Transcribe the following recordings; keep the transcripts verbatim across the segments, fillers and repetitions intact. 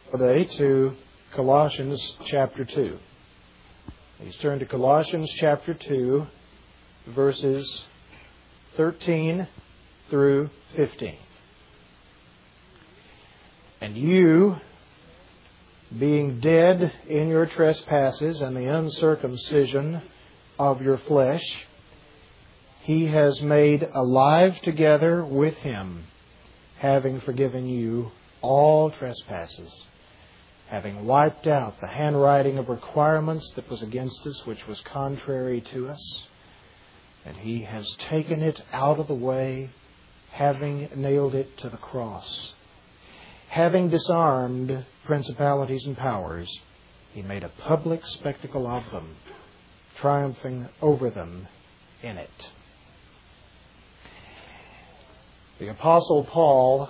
today to Colossians chapter two. Please turn to Colossians chapter two, verses thirteen through fifteen. And you, being dead in your trespasses and the uncircumcision of your flesh, He has made alive together with Him, having forgiven you all trespasses, having wiped out the handwriting of requirements that was against us, which was contrary to us. And He has taken it out of the way, having nailed it to the cross. Having disarmed principalities and powers, He made a public spectacle of them, triumphing over them in it. The Apostle Paul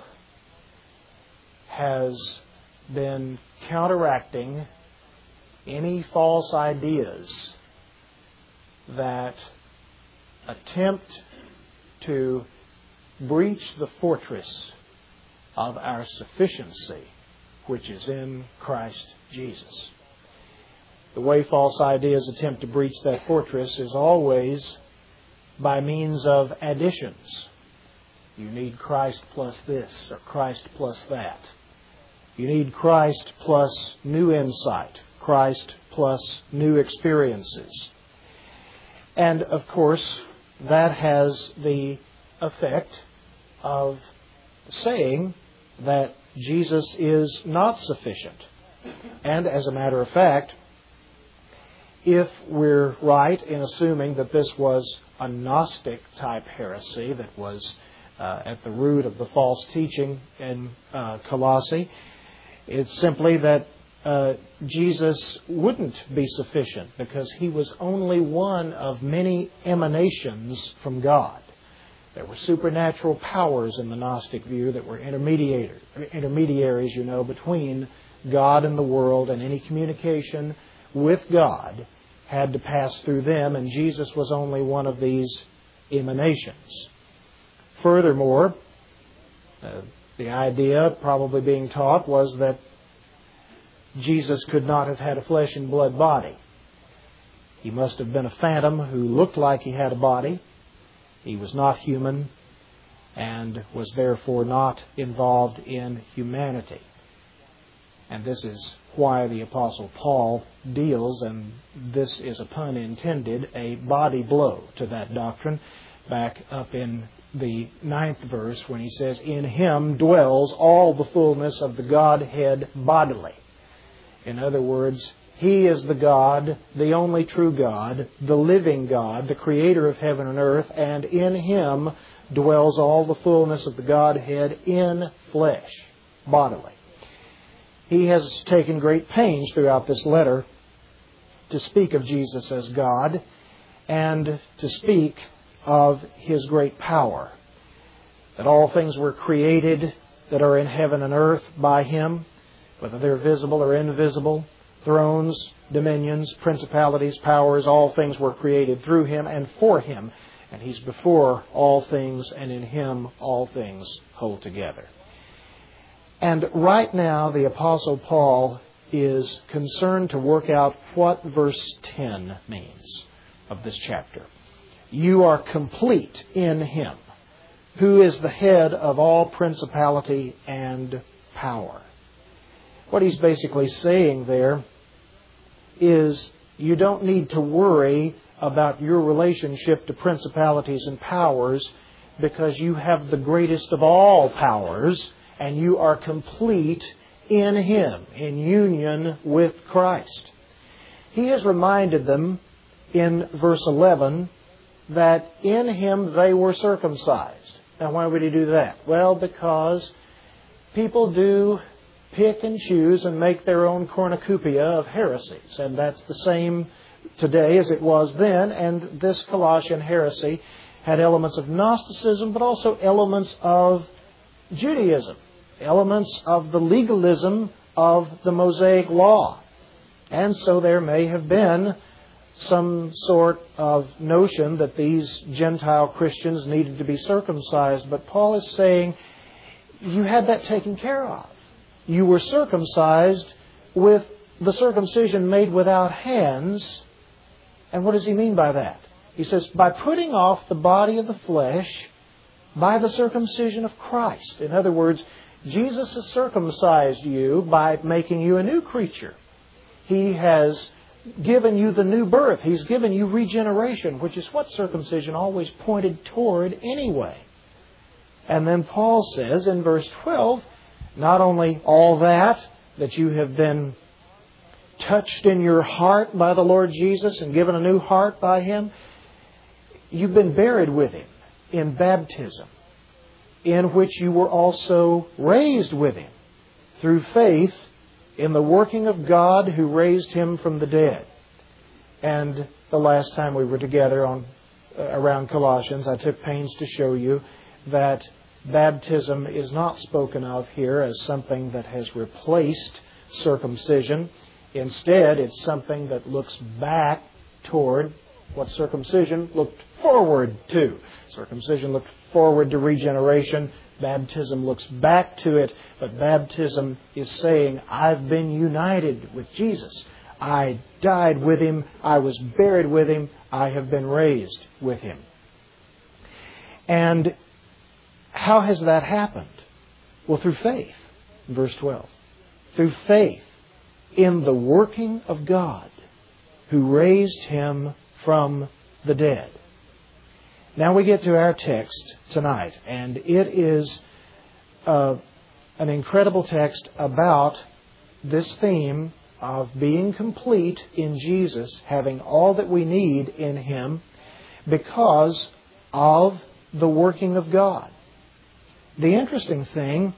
has been counteracting any false ideas that attempt to breach the fortress of our sufficiency, which is in Christ Jesus. The way false ideas attempt to breach that fortress is always by means of additions. You need Christ plus this, or Christ plus that. You need Christ plus new insight, Christ plus new experiences. And, of course, that has the effect of saying that Jesus is not sufficient. And, as a matter of fact, if we're right in assuming that this was a Gnostic-type heresy that was uh, at the root of the false teaching in uh, Colossae, it's simply that uh, Jesus wouldn't be sufficient because He was only one of many emanations from God. There were supernatural powers in the Gnostic view that were intermediator, intermediaries, you know, between God and the world, and any communication with God had to pass through them, and Jesus was only one of these emanations. Furthermore, uh, the idea probably being taught was that Jesus could not have had a flesh and blood body. He must have been a phantom who looked like he had a body. He was not human and was therefore not involved in humanity. And this is why the Apostle Paul deals, and this is a pun intended, a body blow to that doctrine back up in the ninth verse when he says, "In Him dwells all the fullness of the Godhead bodily." In other words, He is the God, the only true God, the living God, the creator of heaven and earth, and in Him dwells all the fullness of the Godhead in flesh, bodily. He has taken great pains throughout this letter to speak of Jesus as God and to speak of His great power. That all things were created that are in heaven and earth by Him, whether they're visible or invisible, thrones, dominions, principalities, powers, all things were created through Him and for Him. And He's before all things, and in Him all things hold together. And right now the Apostle Paul is concerned to work out what verse ten means of this chapter. You are complete in Him, who is the head of all principality and power. What he's basically saying there is you don't need to worry about your relationship to principalities and powers because you have the greatest of all powers and you are complete in Him, in union with Christ. He has reminded them in verse eleven that in Him they were circumcised. Now, why would he do that? Well, because people do pick and choose and make their own cornucopia of heresies. And that's the same today as it was then. And this Colossian heresy had elements of Gnosticism, but also elements of Judaism, elements of the legalism of the Mosaic Law. And so there may have been some sort of notion that these Gentile Christians needed to be circumcised. But Paul is saying, you had that taken care of. you were circumcised with the circumcision made without hands. And what does he mean by that? He says, by putting off the body of the flesh by the circumcision of Christ. In other words, Jesus has circumcised you by making you a new creature. He has given you the new birth. He's given you regeneration, which is what circumcision always pointed toward anyway. And then Paul says in verse twelve, not only all that, that you have been touched in your heart by the Lord Jesus and given a new heart by Him, you've been buried with Him in baptism, in which you were also raised with Him through faith in the working of God who raised Him from the dead. And the last time we were together on uh, around Colossians, I took pains to show you that baptism is not spoken of here as something that has replaced circumcision. Instead, it's something that looks back toward what circumcision looked forward to. Circumcision looked forward to regeneration. Baptism looks back to it. But baptism is saying, I've been united with Jesus. I died with Him. I was buried with Him. I have been raised with Him. And how has that happened? Well, through faith. Verse twelve. Through faith in the working of God who raised Him from the dead. Now we get to our text tonight, and it is uh, an incredible text about this theme of being complete in Jesus, having all that we need in Him because of the working of God. The interesting thing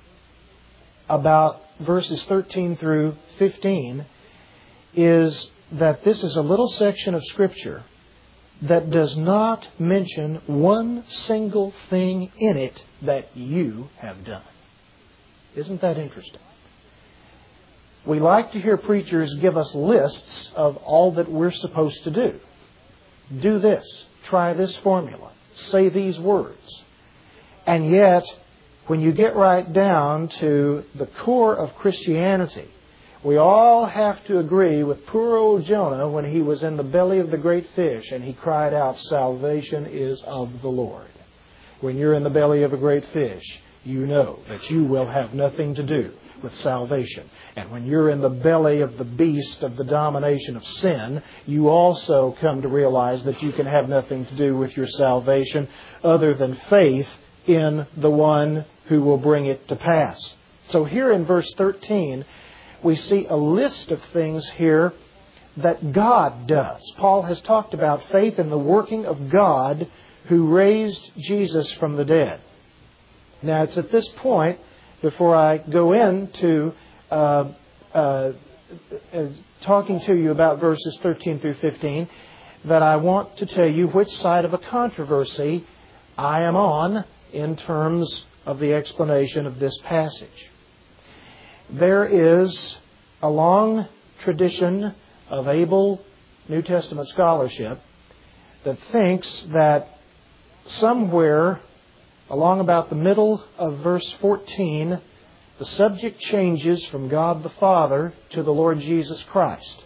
about verses thirteen through fifteen is that this is a little section of Scripture that does not mention one single thing in it that you have done. Isn't that interesting? We like to hear preachers give us lists of all that we're supposed to do. Do this. Try this formula. Say these words. And yet, when you get right down to the core of Christianity, we all have to agree with poor old Jonah when he was in the belly of the great fish and he cried out, salvation is of the Lord. When you're in the belly of a great fish, you know that you will have nothing to do with salvation. And when you're in the belly of the beast of the domination of sin, you also come to realize that you can have nothing to do with your salvation other than faith in the one who will bring it to pass. So here in verse thirteen, we see a list of things here that God does. Paul has talked about faith in the working of God who raised Jesus from the dead. Now, it's at this point, before I go into uh, uh, uh, talking to you about verses thirteen through fifteen, that I want to tell you which side of a controversy I am on in terms of the explanation of this passage. There is a long tradition of able New Testament scholarship that thinks that somewhere along about the middle of verse fourteen, the subject changes from God the Father to the Lord Jesus Christ.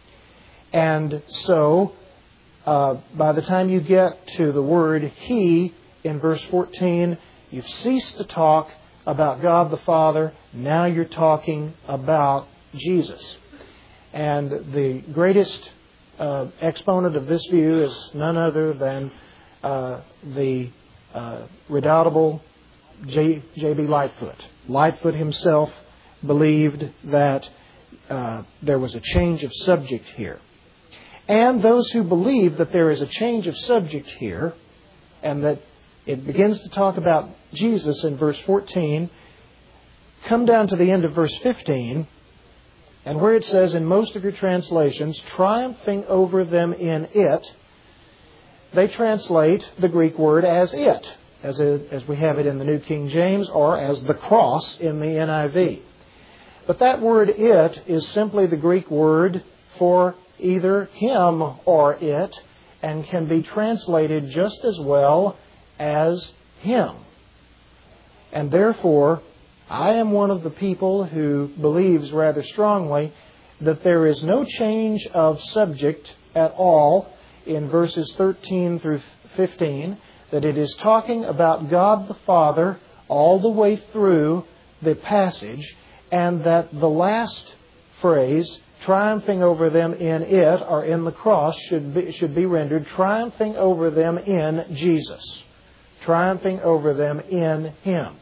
And so, uh, by the time you get to the word He in verse fourteen, you've ceased to talk about God the Father. Now you're talking about Jesus. And the greatest uh, exponent of this view is none other than uh, the uh, redoubtable J. J B Lightfoot. Lightfoot himself believed that uh, there was a change of subject here. And those who believe that there is a change of subject here and that it begins to talk about Jesus in verse fourteen, come down to the end of verse fifteen, and where it says in most of your translations, triumphing over them in it, they translate the Greek word as it, as, a, as we have it in the New King James, or as the cross in the N I V. But that word it is simply the Greek word for either him or it, and can be translated just as well as him. And therefore, I am one of the people who believes rather strongly that there is no change of subject at all in verses thirteen through fifteen, that it is talking about God the Father all the way through the passage, and that the last phrase, triumphing over them in it, or in the cross, should be, should be rendered triumphing over them in Jesus. Triumphing over them in Him.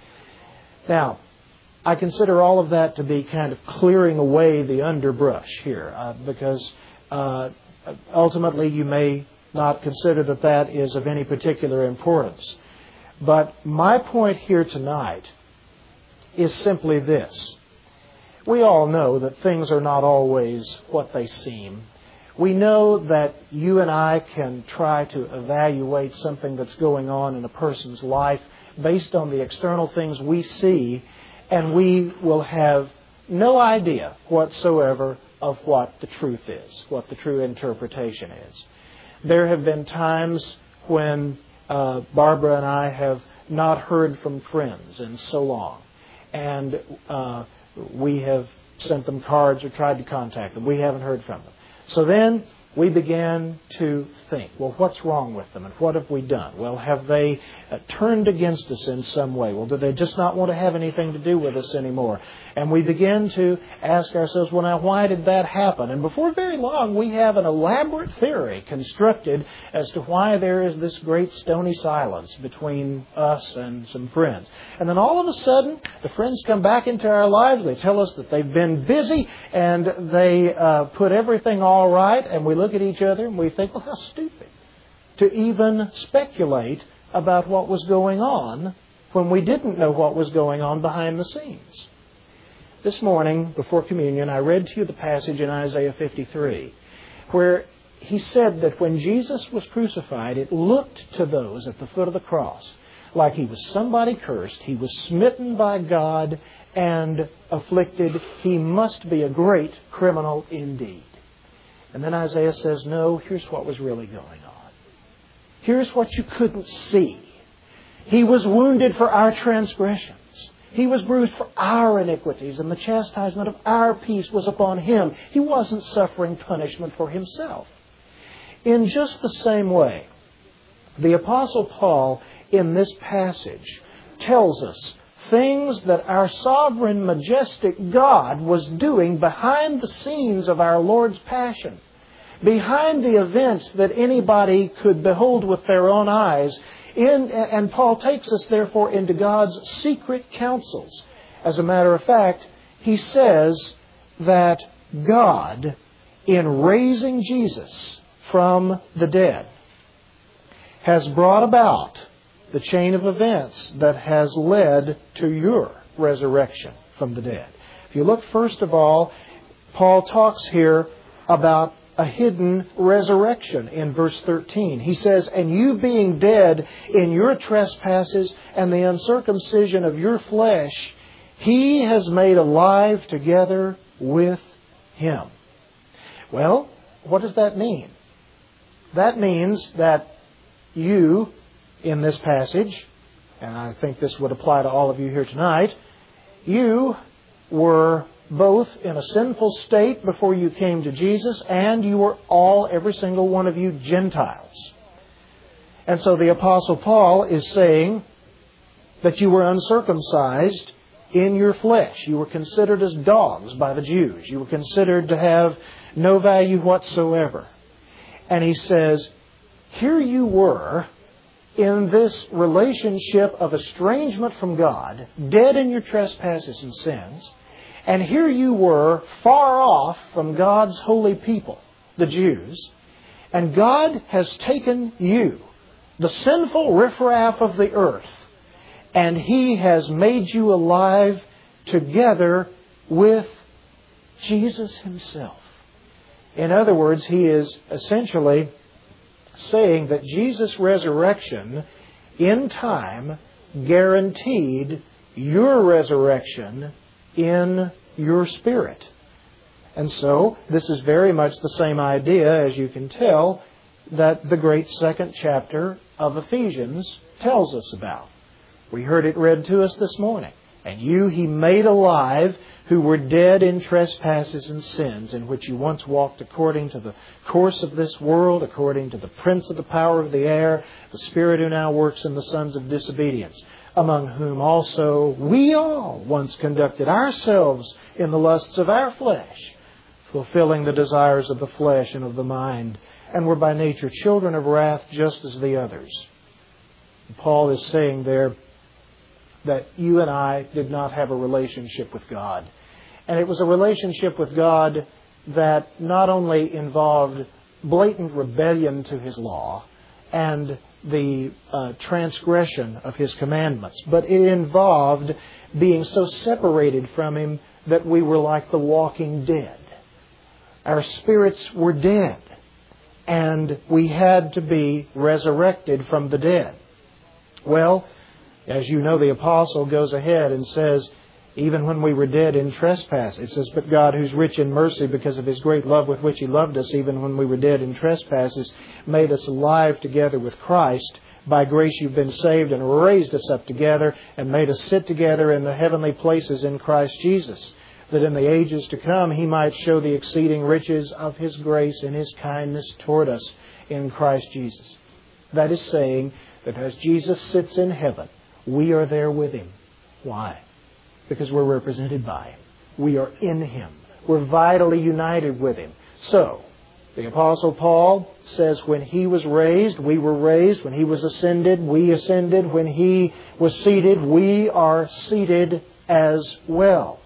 Now, I consider all of that to be kind of clearing away the underbrush here, uh, because uh, ultimately you may not consider that that is of any particular importance. But my point here tonight is simply this. We all know that things are not always what they seem. We know that you and I can try to evaluate something that's going on in a person's life based on the external things we see, and we will have no idea whatsoever of what the truth is, what the true interpretation is. There have been times when uh, Barbara and I have not heard from friends in so long, and uh, we have sent them cards or tried to contact them. We haven't heard from them. So then we began to think, well, what's wrong with them and what have we done? Well, have they uh, turned against us in some way? Well, do they just not want to have anything to do with us anymore? And we began to ask ourselves, well, now, why did that happen? And before very long, we have an elaborate theory constructed as to why there is this great stony silence between us and some friends. And then all of a sudden, the friends come back into our lives. They tell us that they've been busy and they uh, put everything all right, and we look at each other and we think, well, how stupid to even speculate about what was going on when we didn't know what was going on behind the scenes. This morning, before communion, I read to you the passage in Isaiah fifty-three, where he said that when Jesus was crucified, it looked to those at the foot of the cross like He was somebody cursed. He was smitten by God and afflicted. He must be a great criminal indeed. And then Isaiah says, no, here's what was really going on. Here's what you couldn't see. He was wounded for our transgressions. He was bruised for our iniquities, and the chastisement of our peace was upon Him. He wasn't suffering punishment for Himself. In just the same way, the Apostle Paul in this passage tells us things that our sovereign, majestic God was doing behind the scenes of our Lord's passion, behind the events that anybody could behold with their own eyes. In, and Paul takes us, therefore, into God's secret counsels. As a matter of fact, he says that God, in raising Jesus from the dead, has brought about the chain of events that has led to your resurrection from the dead. If you look, first of all, Paul talks here about a hidden resurrection in verse thirteen. He says, and you being dead in your trespasses and the uncircumcision of your flesh, He has made alive together with Him. Well, what does that mean? That means that you, in this passage, and I think this would apply to all of you here tonight, you were both in a sinful state before you came to Jesus, and you were all, every single one of you, Gentiles. And so the Apostle Paul is saying that you were uncircumcised in your flesh. You were considered as dogs by the Jews. You were considered to have no value whatsoever. And he says, here you were in this relationship of estrangement from God, dead in your trespasses and sins, and here you were far off from God's holy people, the Jews, and God has taken you, the sinful riffraff of the earth, and He has made you alive together with Jesus Himself. In other words, he is essentially saying that Jesus' resurrection in time guaranteed your resurrection in your spirit. And so, this is very much the same idea, as you can tell, that the great second chapter of Ephesians tells us about. We heard it read to us this morning. And you He made alive, who were dead in trespasses and sins, in which you once walked according to the course of this world, according to the prince of the power of the air, the spirit who now works in the sons of disobedience, among whom also we all once conducted ourselves in the lusts of our flesh, fulfilling the desires of the flesh and of the mind, and were by nature children of wrath just as the others. Paul is saying there that you and I did not have a relationship with God. And it was a relationship with God that not only involved blatant rebellion to His law and the uh, transgression of His commandments, but it involved being so separated from Him that we were like the walking dead. Our spirits were dead, and we had to be resurrected from the dead. Well, as you know, the apostle goes ahead and says, even when we were dead in trespass, it says, but God, who's rich in mercy because of His great love with which He loved us, even when we were dead in trespasses, made us alive together with Christ. By grace you've been saved, and raised us up together and made us sit together in the heavenly places in Christ Jesus, that in the ages to come He might show the exceeding riches of His grace and His kindness toward us in Christ Jesus. That is saying that as Jesus sits in heaven, we are there with Him. Why? Because we're represented by Him. We are in Him. We're vitally united with Him. So, the Apostle Paul says when He was raised, we were raised. When He was ascended, we ascended. When He was seated, we are seated as well.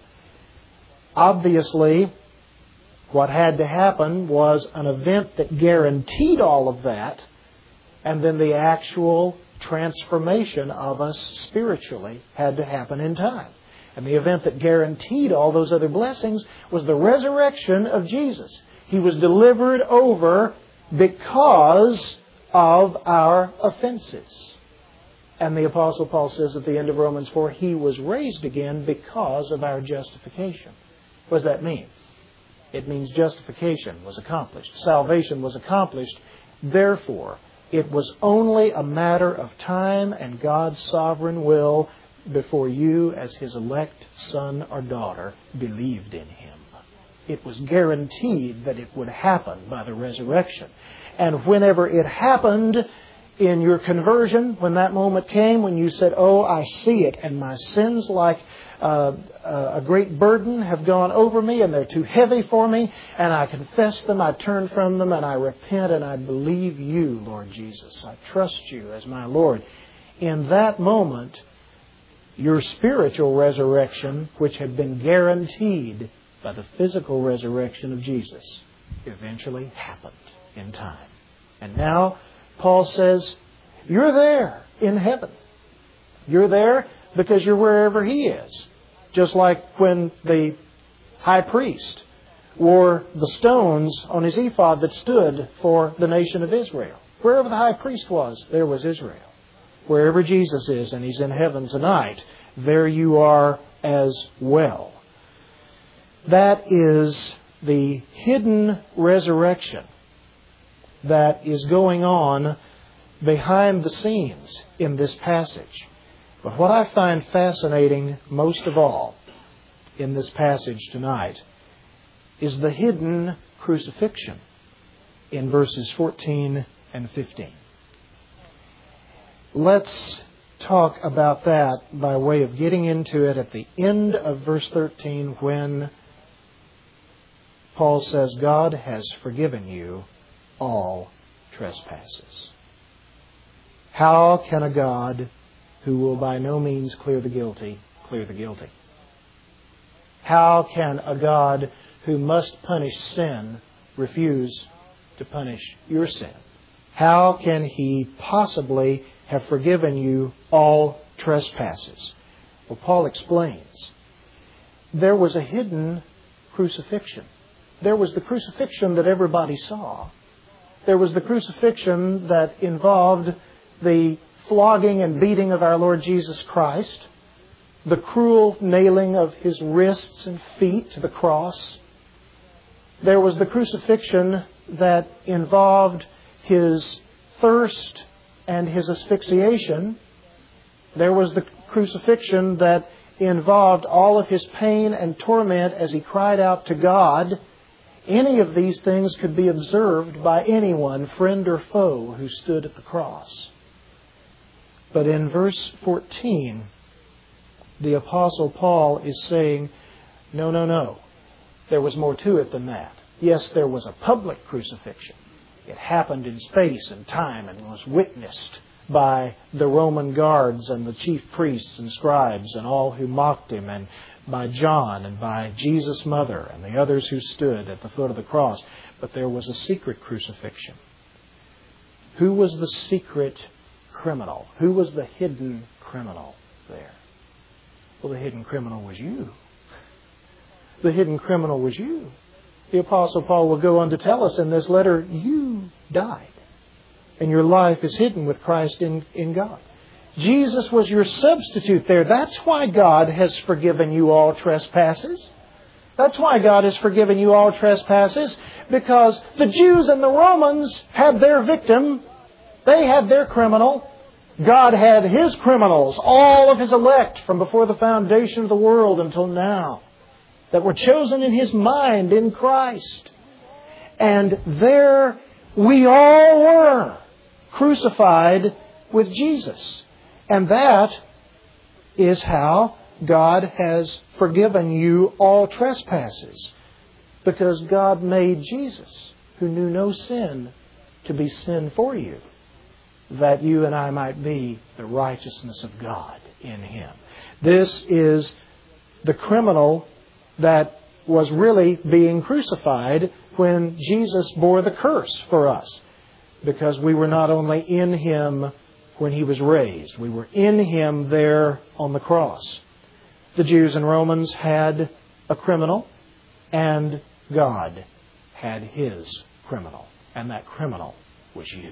Obviously, what had to happen was an event that guaranteed all of that, and then the actual transformation of us spiritually had to happen in time. And the event that guaranteed all those other blessings was the resurrection of Jesus. He was delivered over because of our offenses. And the Apostle Paul says at the end of Romans four, He was raised again because of our justification. What does that mean? It means justification was accomplished. Salvation was accomplished. Therefore, it was only a matter of time and God's sovereign will before you, as His elect son or daughter, believed in Him. It was guaranteed that it would happen by the resurrection. And whenever it happened in your conversion, when that moment came, when you said, oh, I see it, and my sins like uh, uh, a great burden have gone over me, and they're too heavy for me, and I confess them, I turn from them, and I repent, and I believe You, Lord Jesus. I trust You as my Lord. In that moment, your spiritual resurrection, which had been guaranteed by the physical resurrection of Jesus, eventually happened in time. And now, Paul says, you're there in heaven. You're there because you're wherever He is. Just like when the high priest wore the stones on his ephod that stood for the nation of Israel. Wherever the high priest was, there was Israel. Wherever Jesus is, and He's in heaven tonight, there you are as well. That is the hidden resurrection that is going on behind the scenes in this passage. But what I find fascinating most of all in this passage tonight is the hidden crucifixion in verses fourteen and fifteen. Let's talk about that by way of getting into it at the end of verse thirteen, when Paul says, God has forgiven you all trespasses. How can a God who will by no means clear the guilty, clear the guilty? How can a God who must punish sin refuse to punish your sin? How can He possibly have forgiven you all trespasses? Well, Paul explains. There was a hidden crucifixion. There was the crucifixion that everybody saw. There was the crucifixion that involved the flogging and beating of our Lord Jesus Christ, the cruel nailing of His wrists and feet to the cross. There was the crucifixion that involved His thirst and His asphyxiation. There was the crucifixion that involved all of His pain and torment as He cried out to God, any of these things could be observed by anyone, friend or foe, who stood at the cross. But in verse fourteen, the Apostle Paul is saying, no, no, no. There was more to it than that. Yes, there was a public crucifixion. It happened in space and time and was witnessed by the Roman guards and the chief priests and scribes and all who mocked Him, and by John and by Jesus' mother and the others who stood at the foot of the cross. But there was a secret crucifixion. Who was the secret criminal? Who was the hidden criminal there? Well, the hidden criminal was you. The hidden criminal was you. The Apostle Paul will go on to tell us in this letter, you died. And your life is hidden with Christ in, in God. Jesus was your substitute there. That's why God has forgiven you all trespasses. That's why God has forgiven you all trespasses. Because the Jews and the Romans had their victim. They had their criminal. God had His criminals, all of His elect from before the foundation of the world until now, that were chosen in His mind in Christ. And there we all were crucified with Jesus. And that is how God has forgiven you all trespasses. Because God made Jesus, who knew no sin, to be sin for you, that you and I might be the righteousness of God in Him. This is the criminal that was really being crucified when Jesus bore the curse for us. Because we were not only in Him when He was raised, we were in Him there on the cross. The Jews and Romans had a criminal, and God had His criminal. And that criminal was you.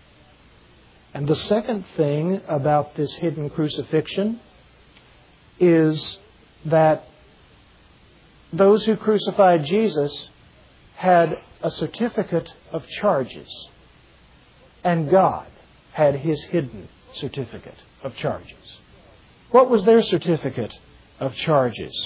And the second thing about this hidden crucifixion is that those who crucified Jesus had a certificate of charges. And God had His hidden certificate of charges. What was their certificate of charges?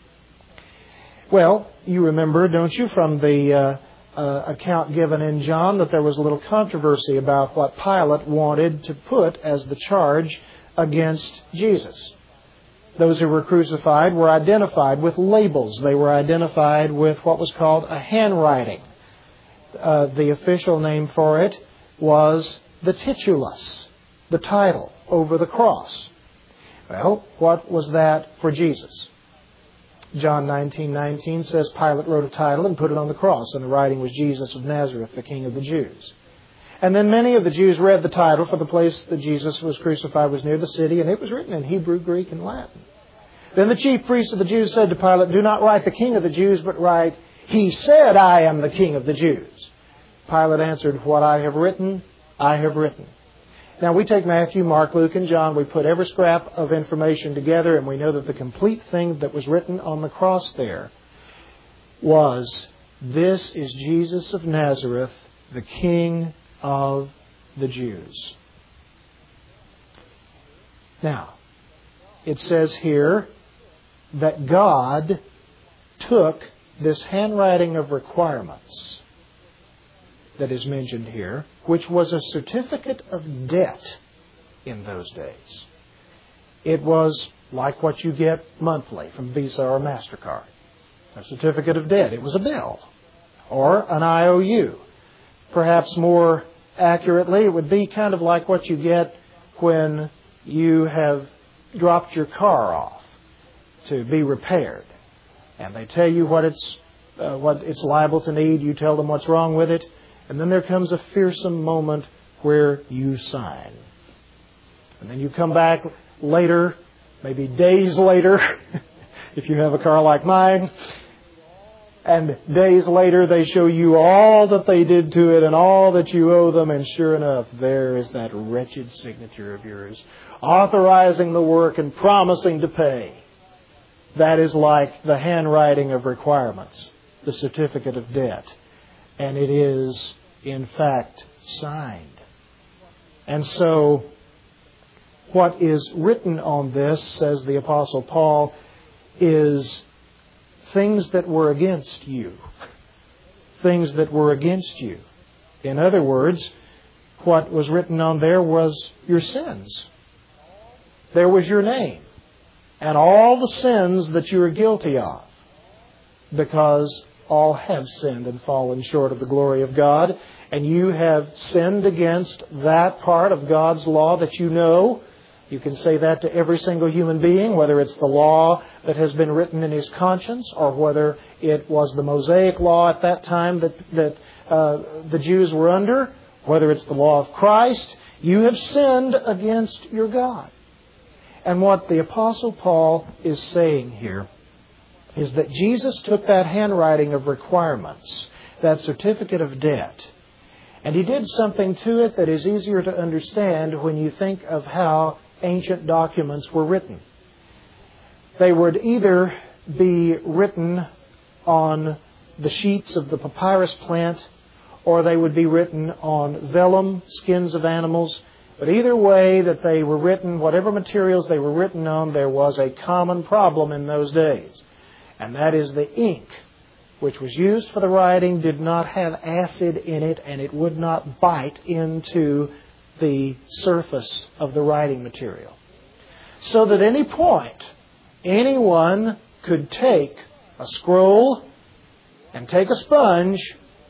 Well, you remember, don't you, from the uh, uh, account given in John, that there was a little controversy about what Pilate wanted to put as the charge against Jesus. Those who were crucified were identified with labels. They were identified with what was called a handwriting. Uh, the official name for it was the titulus, the title over the cross. Well, what was that for Jesus? John nineteen nineteen says Pilate wrote a title and put it on the cross, and the writing was Jesus of Nazareth, the King of the Jews. And then many of the Jews read the title, for the place that Jesus was crucified was near the city, and it was written in Hebrew, Greek, and Latin. Then the chief priests of the Jews said to Pilate, "Do not write the King of the Jews, but write, 'He said, I am the King of the Jews.'" Pilate answered, "What I have written, I have written." Now we take Matthew, Mark, Luke, and John. We put every scrap of information together, and we know that the complete thing that was written on the cross there was, "This is Jesus of Nazareth, the King of the Jews." Now, it says here that God took this handwriting of requirements that is mentioned here, which was a certificate of debt in those days. It was like what you get monthly from Visa or MasterCard. A certificate of debt. It was a bill or an I O U. Perhaps more accurately, it would be kind of like what you get when you have dropped your car off to be repaired. And they tell you what it's uh, what it's liable to need. You tell them what's wrong with it. And then there comes a fearsome moment where you sign. And then you come back later, maybe days later, if you have a car like mine, and days later they show you all that they did to it and all that you owe them, and sure enough, there is that wretched signature of yours, authorizing the work and promising to pay. That is like the handwriting of requirements, the certificate of debt. And it is, in fact, signed. And so, what is written on this, says the Apostle Paul, is things that were against you. Things that were against you. In other words, what was written on there was your sins. There was your name. And all the sins that you are guilty of. Because all have sinned and fallen short of the glory of God. And you have sinned against that part of God's law that you know. You can say that to every single human being, whether it's the law that has been written in his conscience or whether it was the Mosaic law at that time that, that uh, the Jews were under, whether it's the law of Christ. You have sinned against your God. And what the Apostle Paul is saying here is that Jesus took that handwriting of requirements, that certificate of debt, and He did something to it that is easier to understand when you think of how ancient documents were written. They would either be written on the sheets of the papyrus plant, or they would be written on vellum, skins of animals. But either way that they were written, whatever materials they were written on, there was a common problem in those days. And that is the ink, which was used for the writing, did not have acid in it, and it would not bite into the surface of the writing material. So that at any point, anyone could take a scroll and take a sponge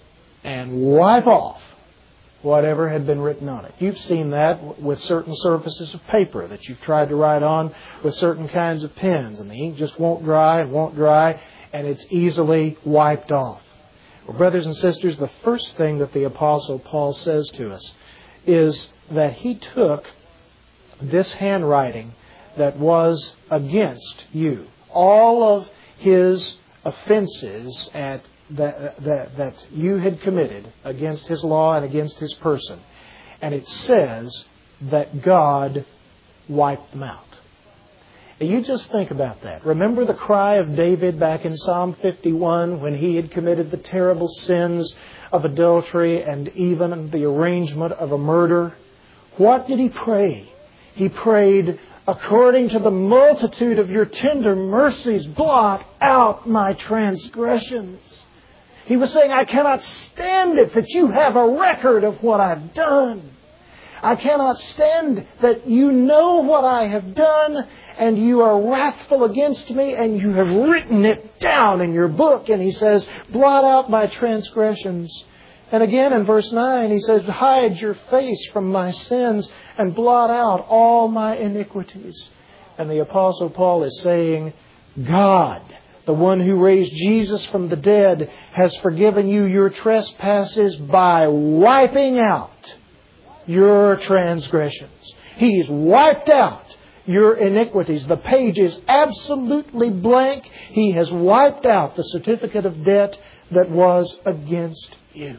and wipe off whatever had been written on it. You've seen that with certain surfaces of paper that you've tried to write on with certain kinds of pens, and the ink just won't dry and won't dry, and it's easily wiped off. Well, brothers and sisters, the first thing that the Apostle Paul says to us is that he took this handwriting that was against you, all of his offenses at That, that, that you had committed against His law and against His person. And it says that God wiped them out. And you just think about that. Remember the cry of David back in Psalm fifty-one when he had committed the terrible sins of adultery and even the arrangement of a murder? What did he pray? He prayed, according to the multitude of your tender mercies, blot out my transgressions. He was saying, I cannot stand it that you have a record of what I've done. I cannot stand that you know what I have done and you are wrathful against me and you have written it down in your book. And he says, blot out my transgressions. And again in verse nine, he says, hide your face from my sins and blot out all my iniquities. And the Apostle Paul is saying, God, the one who raised Jesus from the dead, has forgiven you your trespasses by wiping out your transgressions. He's wiped out your iniquities. The page is absolutely blank. He has wiped out the certificate of debt that was against you.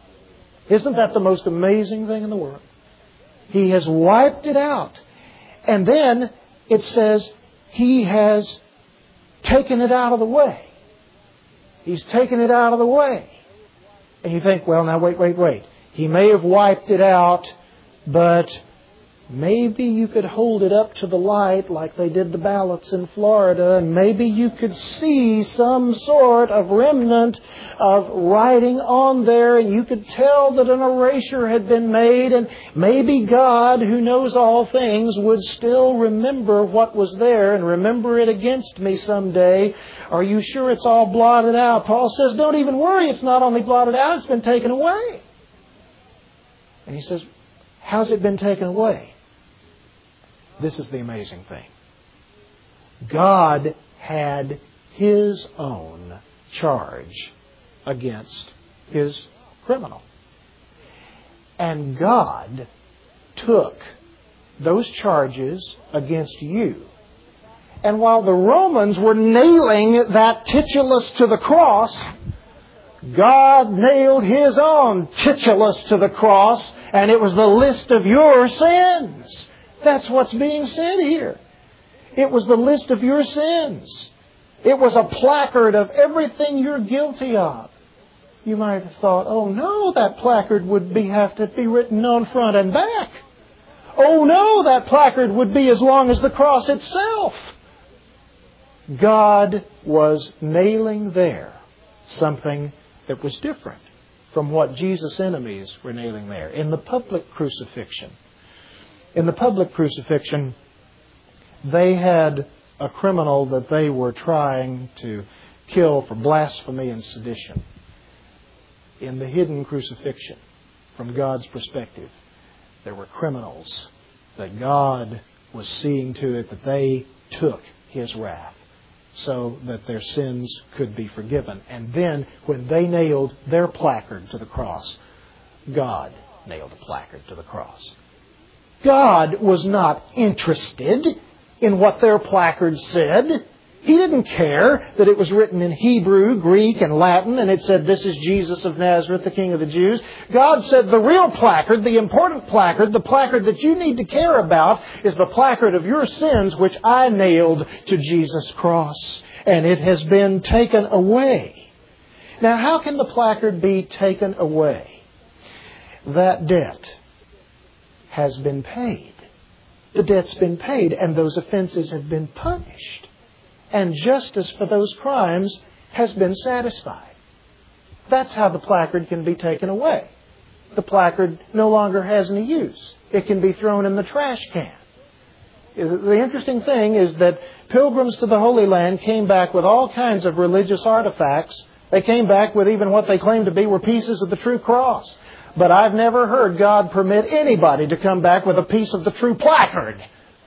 Isn't that the most amazing thing in the world? He has wiped it out. And then it says He has taken it out of the way. He's taken it out of the way. And you think, well, now wait, wait, wait. He may have wiped it out, but maybe you could hold it up to the light like they did the ballots in Florida, and maybe you could see some sort of remnant of writing on there, and you could tell that an erasure had been made, and maybe God, who knows all things, would still remember what was there and remember it against me someday. Are you sure it's all blotted out? Paul says, don't even worry, it's not only blotted out, it's been taken away. And he says, how's it been taken away? This is the amazing thing. God had His own charge against His criminal. And God took those charges against you. And while the Romans were nailing that Titulus to the cross, God nailed His own Titulus to the cross, and it was the list of your sins. That's what's being said here. It was the list of your sins. It was a placard of everything you're guilty of. You might have thought, oh no, that placard would be, have to be written on front and back. Oh no, that placard would be as long as the cross itself. God was nailing there something that was different from what Jesus' enemies were nailing there. In the public crucifixion, in the public crucifixion, they had a criminal that they were trying to kill for blasphemy and sedition. In the hidden crucifixion, from God's perspective, there were criminals that God was seeing to it that they took His wrath so that their sins could be forgiven. And then when they nailed their placard to the cross, God nailed a placard to the cross. God was not interested in what their placard said. He didn't care that it was written in Hebrew, Greek, and Latin, and it said, "This is Jesus of Nazareth, the King of the Jews." God said the real placard, the important placard, the placard that you need to care about is the placard of your sins, which I nailed to Jesus' cross. And it has been taken away. Now, how can the placard be taken away? That debt has been paid. The debt's been paid, and those offenses have been punished. And justice for those crimes has been satisfied. That's how the placard can be taken away. The placard no longer has any use. It can be thrown in the trash can. The interesting thing is that pilgrims to the Holy Land came back with all kinds of religious artifacts. They came back with even what they claimed to be were pieces of the true cross. But I've never heard God permit anybody to come back with a piece of the true placard.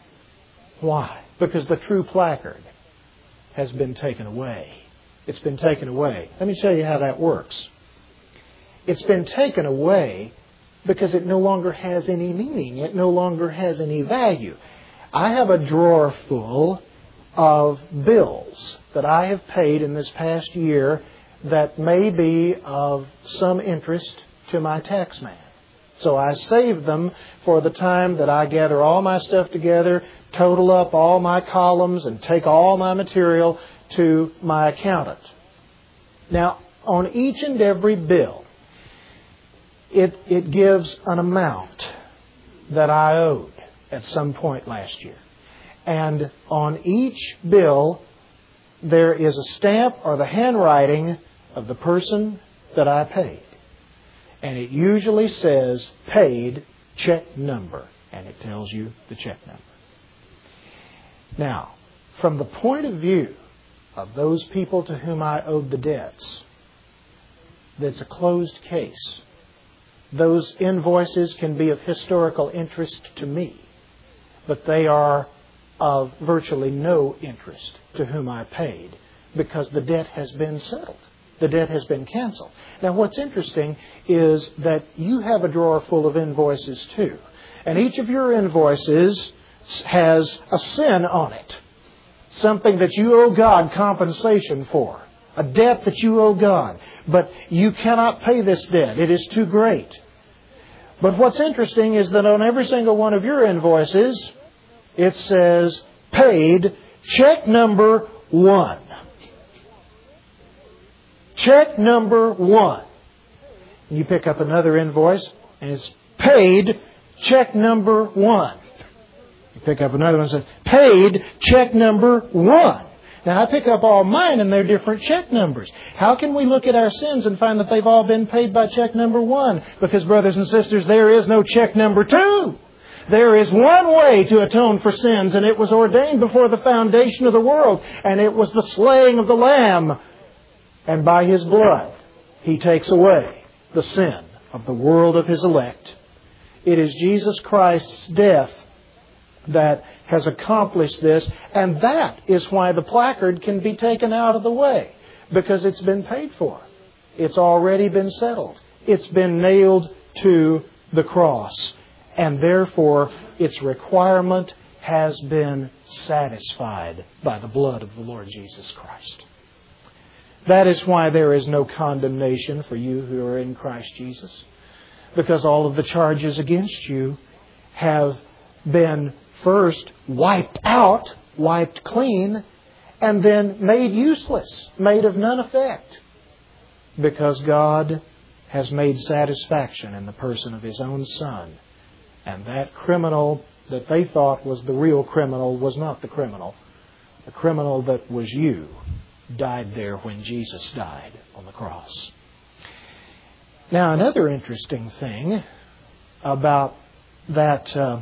Why? Because the true placard has been taken away. It's been taken away. Let me show you how that works. It's been taken away because it no longer has any meaning. It no longer has any value. I have a drawer full of bills that I have paid in this past year that may be of some interest to my tax man. So I save them for the time that I gather all my stuff together, total up all my columns, and take all my material to my accountant. Now, on each and every bill, it, it gives an amount that I owed at some point last year. And on each bill, there is a stamp or the handwriting of the person that I paid. And it usually says, paid, check number. And it tells you the check number. Now, from the point of view of those people to whom I owed the debts, that's a closed case. Those invoices can be of historical interest to me, but they are of virtually no interest to whom I paid because the debt has been settled. The debt has been canceled. Now, what's interesting is that you have a drawer full of invoices too. And each of your invoices has a sin on it. Something that you owe God compensation for. A debt that you owe God. But you cannot pay this debt. It is too great. But what's interesting is that on every single one of your invoices, it says, paid, check number one. Check number one. You pick up another invoice and it's paid, check number one. You pick up another one and it says, paid, check number one. Now I pick up all mine and they're different check numbers. How can we look at our sins and find that they've all been paid by check number one? Because, brothers and sisters, there is no check number two. There is one way to atone for sins, and it was ordained before the foundation of the world, and it was the slaying of the Lamb. And by His blood, He takes away the sin of the world of His elect. It is Jesus Christ's death that has accomplished this. And that is why the placard can be taken out of the way. Because it's been paid for. It's already been settled. It's been nailed to the cross. And therefore, its requirement has been satisfied by the blood of the Lord Jesus Christ. That is why there is no condemnation for you who are in Christ Jesus. Because all of the charges against you have been first wiped out, wiped clean, and then made useless, made of none effect. Because God has made satisfaction in the person of His own Son. And that criminal that they thought was the real criminal was not the criminal. The criminal that was you died there when Jesus died on the cross. Now, another interesting thing about that uh,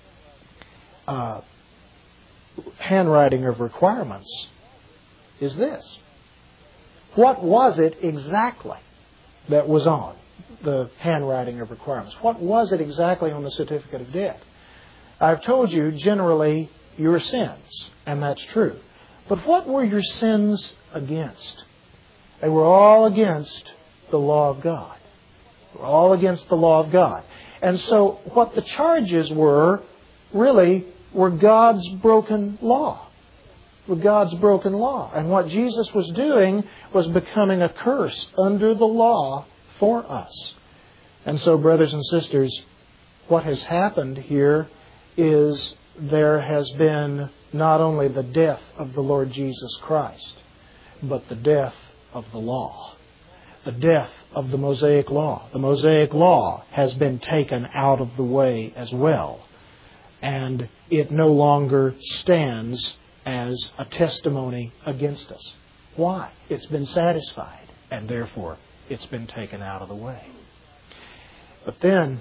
uh, handwriting of requirements is this. What was it exactly that was on the handwriting of requirements? What was it exactly on the certificate of debt? I've told you generally your sins, and that's true. But what were your sins against? They were all against the law of God. They were all against the law of God. And so what the charges were, really, were God's broken law. Were God's broken law. And what Jesus was doing was becoming a curse under the law for us. And so, brothers and sisters, what has happened here is there has been not only the death of the Lord Jesus Christ, but the death of the law. The death of the Mosaic Law. The Mosaic Law has been taken out of the way as well. And it no longer stands as a testimony against us. Why? It's been satisfied, and therefore it's been taken out of the way. But then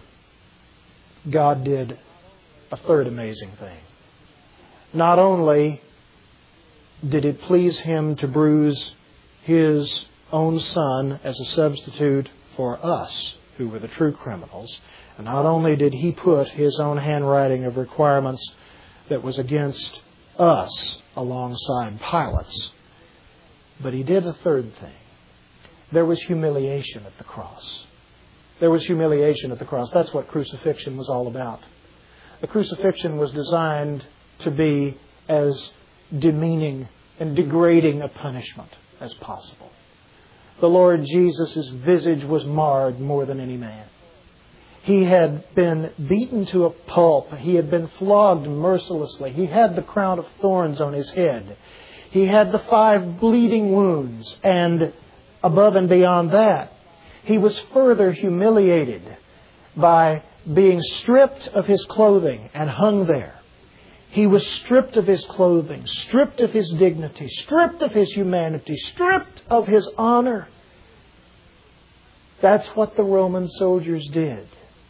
God did a third amazing thing. Not only did it please Him to bruise His own Son as a substitute for us, who were the true criminals, and not only did He put His own handwriting of requirements that was against us alongside Pilate's, but He did a third thing. There was humiliation at the cross. There was humiliation at the cross. That's what crucifixion was all about. The crucifixion was designed to be as demeaning and degrading a punishment as possible. The Lord Jesus' visage was marred more than any man. He had been beaten to a pulp. He had been flogged mercilessly. He had the crown of thorns on His head. He had the five bleeding wounds. And above and beyond that, He was further humiliated by being stripped of His clothing and hung there. He was stripped of His clothing, stripped of His dignity, stripped of His humanity, stripped of His honor. That's what the Roman soldiers did,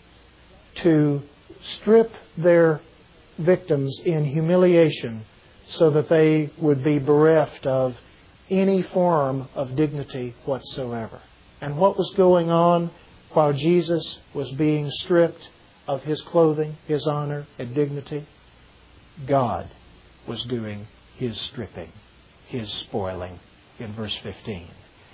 to strip their victims in humiliation so that they would be bereft of any form of dignity whatsoever. And what was going on while Jesus was being stripped of His clothing, His honor, and dignity? God was doing His stripping, His spoiling in verse fifteen.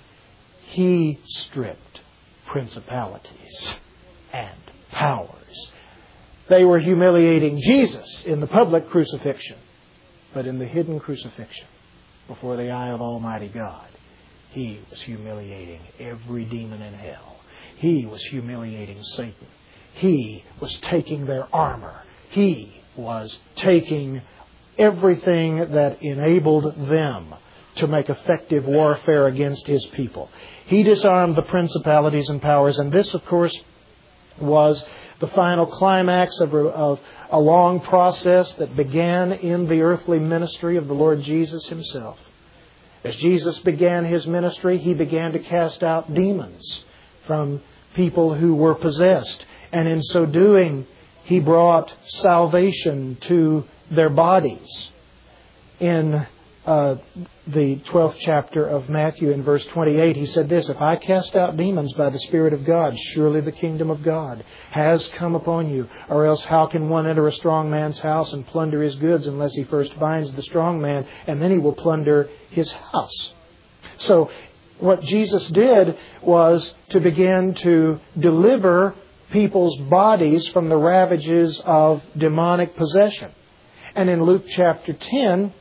He stripped principalities and powers. They were humiliating Jesus in the public crucifixion, but in the hidden crucifixion before the eye of Almighty God, He was humiliating every demon in hell. He was humiliating Satan. He was taking their armor. He was taking everything that enabled them to make effective warfare against His people. He disarmed the principalities and powers, and this, of course, was the final climax of, of a long process that began in the earthly ministry of the Lord Jesus Himself. As Jesus began His ministry, He began to cast out demons from people who were possessed. And in so doing, He brought salvation to their bodies. In uh, the twelfth chapter of Matthew, in verse twenty-eight, He said this, "If I cast out demons by the Spirit of God, surely the kingdom of God has come upon you. Or else how can one enter a strong man's house and plunder his goods unless he first binds the strong man, and then he will plunder his house?" So what Jesus did was to begin to deliver people's bodies from the ravages of demonic possession. And in Luke chapter ten,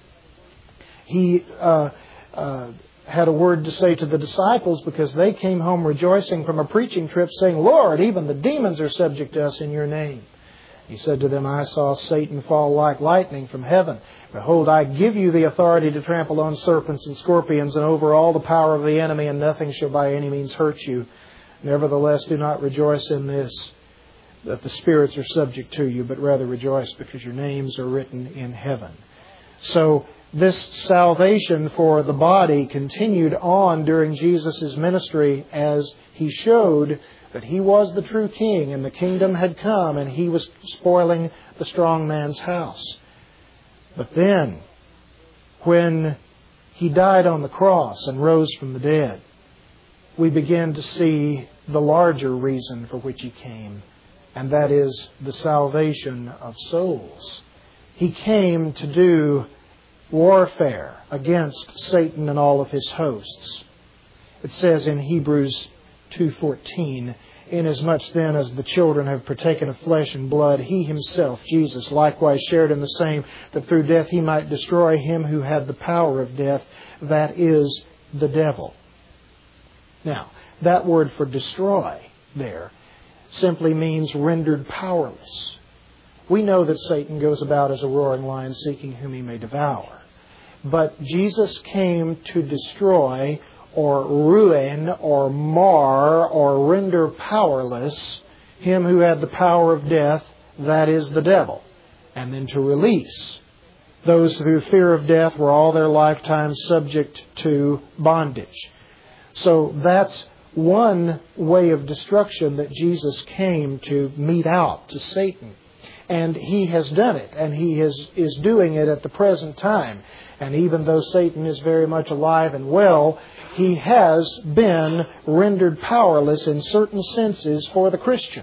He uh, uh, had a word to say to the disciples because they came home rejoicing from a preaching trip saying, "Lord, even the demons are subject to us in Your name." He said to them, "I saw Satan fall like lightning from heaven. Behold, I give you the authority to trample on serpents and scorpions and over all the power of the enemy, and nothing shall by any means hurt you. Nevertheless, do not rejoice in this, that the spirits are subject to you, but rather rejoice because your names are written in heaven. So this salvation for the body continued on during Jesus' ministry as He showed that He was the true King and the kingdom had come and He was spoiling the strong man's house. But then, when He died on the cross and rose from the dead, we begin to see the larger reason for which He came, and that is the salvation of souls. He came to do warfare against Satan and all of his hosts. It says in Hebrews two fourteen, "Inasmuch then as the children have partaken of flesh and blood, He Himself, Jesus, likewise shared in the same, that through death He might destroy him who had the power of death, that is, the devil." Now, that word for destroy there simply means rendered powerless. We know that Satan goes about as a roaring lion seeking whom he may devour. But Jesus came to destroy or ruin or mar or render powerless him who had the power of death, that is the devil, and then to release those who through fear of death were all their lifetime subject to bondage. So that's one way of destruction that Jesus came to mete out to Satan. And He has done it, and He is, is doing it at the present time. And even though Satan is very much alive and well, he has been rendered powerless in certain senses for the Christian.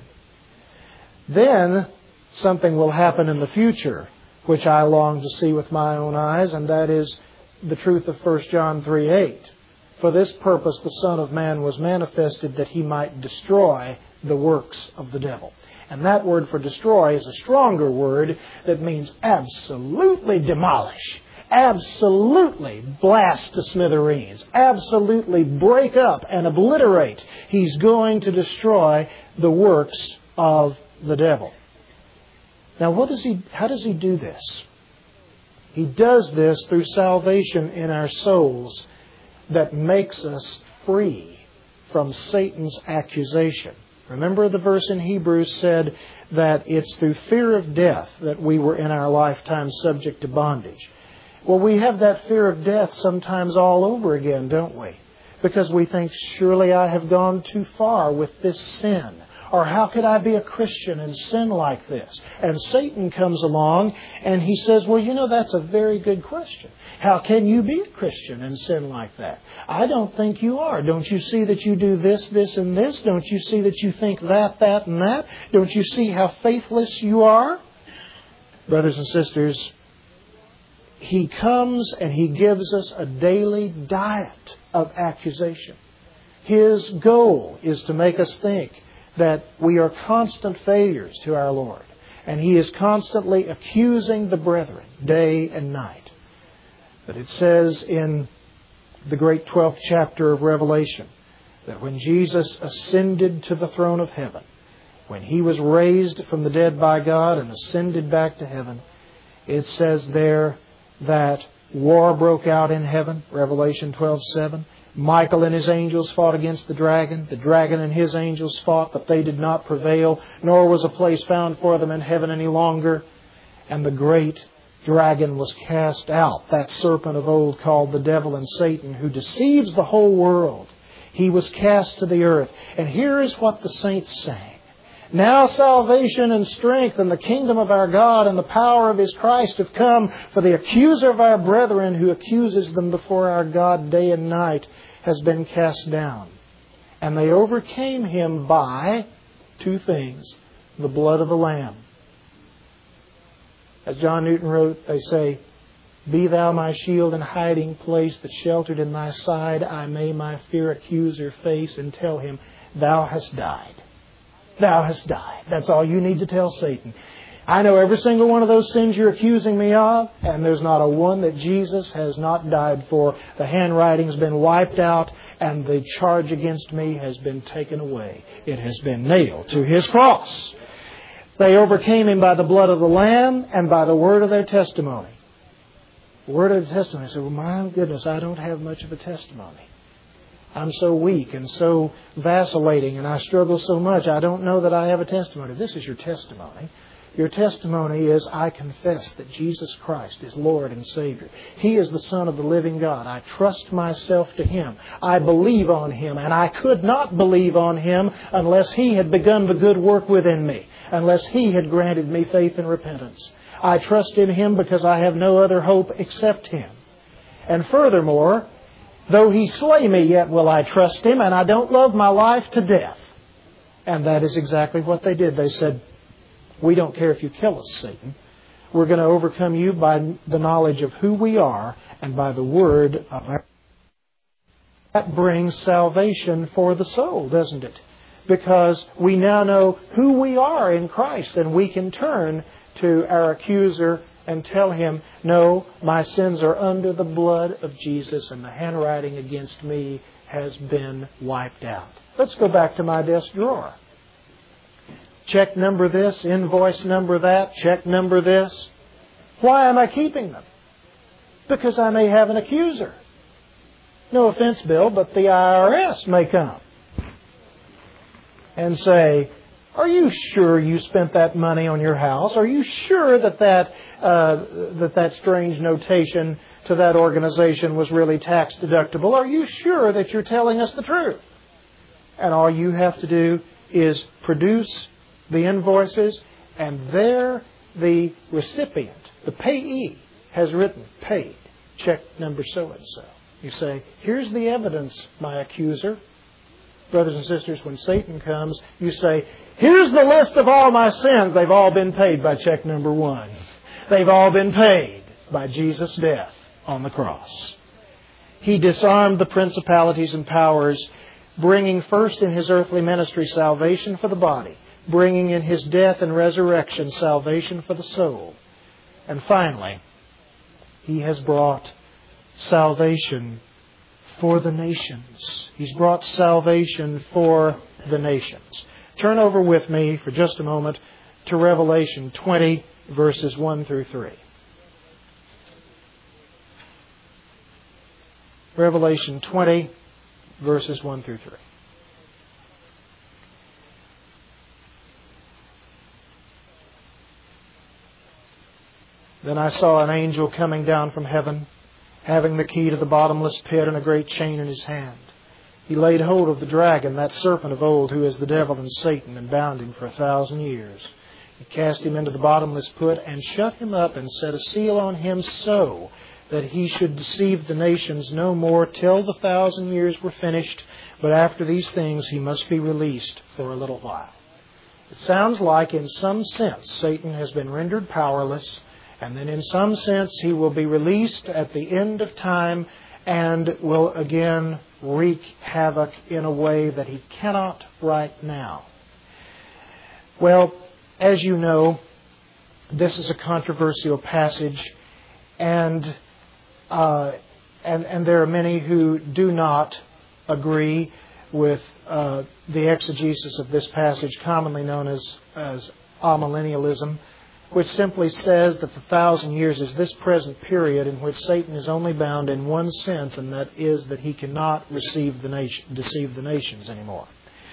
Then something will happen in the future, which I long to see with my own eyes, and that is the truth of First John three eight. "For this purpose the Son of Man was manifested, that He might destroy the works of the devil." And that word for destroy is a stronger word that means absolutely demolish, absolutely blast to smithereens, absolutely break up and obliterate. He's going to destroy the works of the devil. Now, what does he? How does He do this? He does this through salvation in our souls that makes us free from Satan's accusation. Remember, the verse in Hebrews said that it's through fear of death that we were in our lifetime subject to bondage. Well, we have that fear of death sometimes all over again, don't we? Because we think, surely I have gone too far with this sin. Or how could I be a Christian and sin like this? And Satan comes along and he says, well, you know, that's a very good question. How can you be a Christian and sin like that? I don't think you are. Don't you see that you do this, this, and this? Don't you see that you think that, that, and that? Don't you see how faithless you are? Brothers and sisters, he comes and he gives us a daily diet of accusation. His goal is to make us think that we are constant failures to our Lord. And he is constantly accusing the brethren day and night. But it says in the great twelfth chapter of Revelation that when Jesus ascended to the throne of heaven, when he was raised from the dead by God and ascended back to heaven, it says there that war broke out in heaven, Revelation twelve seven. Michael and his angels fought against the dragon. The dragon and his angels fought, but they did not prevail, nor was a place found for them in heaven any longer. And the great dragon was cast out, that serpent of old called the devil and Satan, who deceives the whole world. He was cast to the earth. And here is what the saints sang. Now salvation and strength and the kingdom of our God and the power of His Christ have come, for the accuser of our brethren who accuses them before our God day and night has been cast down. And they overcame him by two things: the blood of the Lamb. As John Newton wrote, they say, "Be thou my shield and hiding place, that sheltered in thy side I may my fear accuser face and tell him, thou hast died. Thou hast died." That's all you need to tell Satan. I know every single one of those sins you're accusing me of, and there's not a one that Jesus has not died for. The handwriting's been wiped out, and the charge against me has been taken away. It has been nailed to His cross. They overcame Him by the blood of the Lamb and by the word of their testimony. The word of the testimony. I said, well, my goodness, I don't have much of a testimony. I'm so weak and so vacillating and I struggle so much. I don't know that I have a testimony. This is your testimony. Your testimony is, I confess that Jesus Christ is Lord and Savior. He is the Son of the living God. I trust myself to Him. I believe on Him, and I could not believe on Him unless He had begun the good work within me, unless He had granted me faith and repentance. I trust in Him because I have no other hope except Him. And furthermore, though He slay me, yet will I trust Him, and I don't love my life to death. And that is exactly what they did. They said, we don't care if you kill us, Satan. We're going to overcome you by the knowledge of who we are and by the word of our... That brings salvation for the soul, doesn't it? Because we now know who we are in Christ, and we can turn to our accuser and tell him, no, my sins are under the blood of Jesus and the handwriting against me has been wiped out. Let's go back to my desk drawer. Check number this, invoice number that, check number this. Why am I keeping them? Because I may have an accuser. No offense, Bill, but the I R S may come and say, are you sure you spent that money on your house? Are you sure that that, uh, that that strange notation to that organization was really tax deductible? Are you sure that you're telling us the truth? And all you have to do is produce the invoices, and there the recipient, the payee, has written, paid, check number so-and-so. You say, here's the evidence, my accuser. Brothers and sisters, when Satan comes, you say, here's the list of all my sins. They've all been paid by check number one. They've all been paid by Jesus' death on the cross. He disarmed the principalities and powers, bringing first in His earthly ministry salvation for the body, bringing in His death and resurrection salvation for the soul. And finally, He has brought salvation for the nations. He's brought salvation for the nations. Turn over with me for just a moment to Revelation twenty, verses one through three. Revelation twenty, verses one through three. Then I saw an angel coming down from heaven, having the key to the bottomless pit and a great chain in his hand. He laid hold of the dragon, that serpent of old, who is the devil and Satan, and bound him for a thousand years. He cast him into the bottomless pit and shut him up and set a seal on him so that he should deceive the nations no more till the thousand years were finished. But after these things he must be released for a little while. It sounds like in some sense Satan has been rendered powerless, and then in some sense he will be released at the end of time and will again wreak havoc in a way that he cannot right now. Well, as you know, this is a controversial passage, and uh, and and there are many who do not agree with uh, the exegesis of this passage, commonly known as as amillennialism, which simply says that the thousand years is this present period in which Satan is only bound in one sense, and that is that he cannot receive the nation, deceive the nations anymore.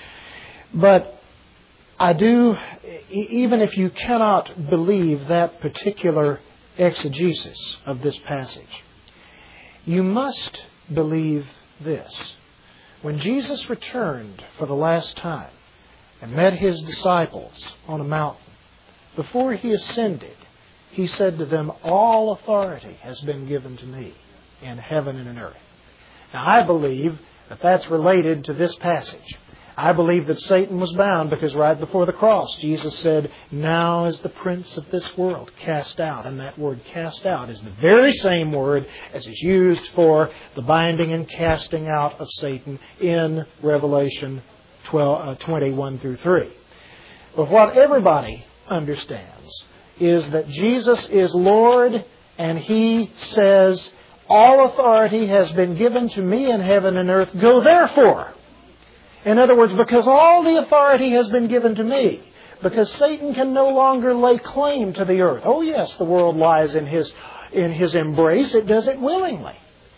But I do, even if you cannot believe that particular exegesis of this passage, you must believe this. When Jesus returned for the last time and met His disciples on a mountain, before He ascended, He said to them, all authority has been given to me in heaven and in earth. Now, I believe that that's related to this passage. I believe that Satan was bound because right before the cross, Jesus said, now is the prince of this world cast out. And that word cast out is the very same word as is used for the binding and casting out of Satan in Revelation twelve, uh, twenty-one through three. But what everybody understands is that Jesus is Lord, and He says, all authority has been given to me in heaven and earth. Go therefore. In other words, because all the authority has been given to me, because Satan can no longer lay claim to the earth. Oh yes, the world lies in his, in his embrace. It does it willingly.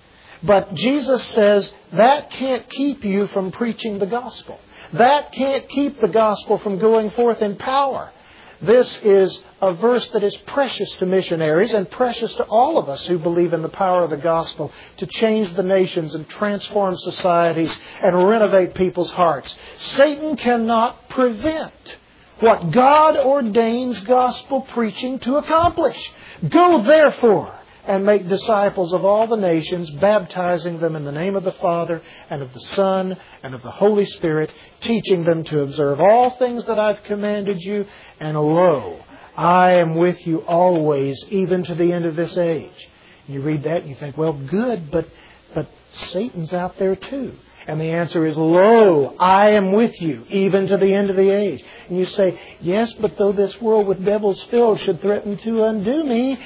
But Jesus says that can't keep you from preaching the gospel. That can't keep the gospel from going forth in power. This is a verse that is precious to missionaries and precious to all of us who believe in the power of the gospel to change the nations and transform societies and renovate people's hearts. Satan cannot prevent what God ordains gospel preaching to accomplish. Go therefore and make disciples of all the nations, baptizing them in the name of the Father and of the Son and of the Holy Spirit, teaching them to observe all things that I've commanded you. And lo, I am with you always, even to the end of this age. And you read that and you think, well, good, but but Satan's out there too. And the answer is, lo, I am with you, even to the end of the age. And you say, yes, but though this world with devils filled should threaten to undo me,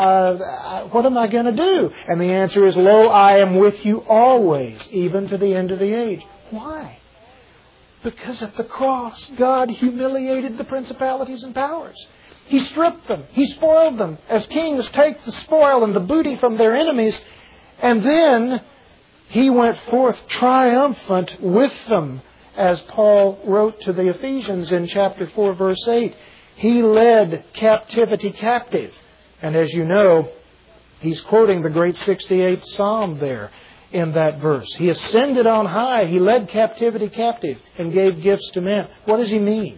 uh, what am I going to do? And the answer is, lo, I am with you always, even to the end of the age. Why? Because at the cross, God humiliated the principalities and powers. He stripped them. He spoiled them. As kings take the spoil and the booty from their enemies, and then He went forth triumphant with them, as Paul wrote to the Ephesians in chapter four, verse eight. He led captivity captive. And as you know, he's quoting the great sixty-eighth Psalm there in that verse. He ascended on high. He led captivity captive and gave gifts to men. What does he mean?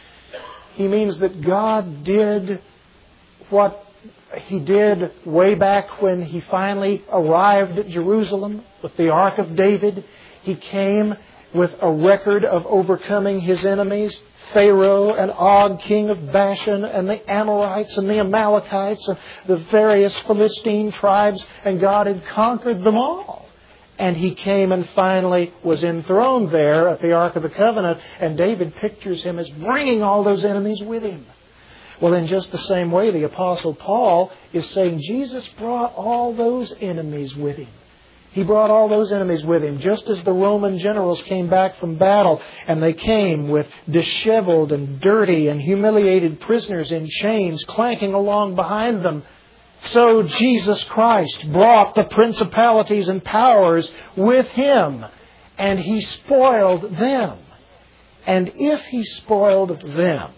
He means that God did what He did way back when He finally arrived at Jerusalem with the Ark of David. He came with a record of overcoming His enemies, Pharaoh and Og, king of Bashan, and the Amorites and the Amalekites and the various Philistine tribes, and God had conquered them all. And He came and finally was enthroned there at the Ark of the Covenant, and David pictures Him as bringing all those enemies with Him. Well, in just the same way, the Apostle Paul is saying Jesus brought all those enemies with Him. He brought all those enemies with Him, just as the Roman generals came back from battle, and they came with disheveled and dirty and humiliated prisoners in chains clanking along behind them. So Jesus Christ brought the principalities and powers with Him, and He spoiled them. And if He spoiled them,